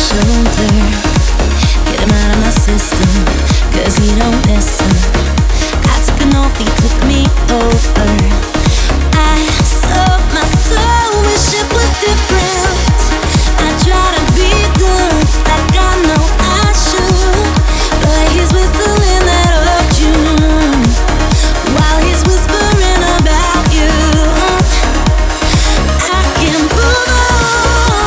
shoulder. Get him out of my system, 'cause he don't listen. I took an oath, he took me over. I sold my soul, wish it was different. I try to be good, like I know I should, but he's whistling that love tune while he's whispering about you. I can't move on.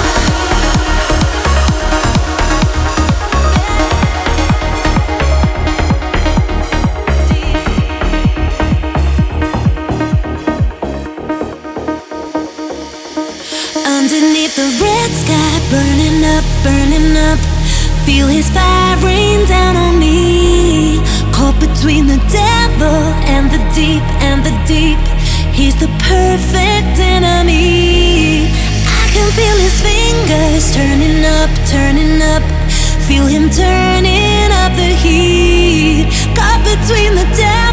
Underneath the red sky, burning up, burning up. Feel his fire rain down on me. Caught between the devil and the deep, and the deep. He's the perfect enemy. I can feel his fingers turning up, turning up. Feel him turning up the heat. Caught between the devil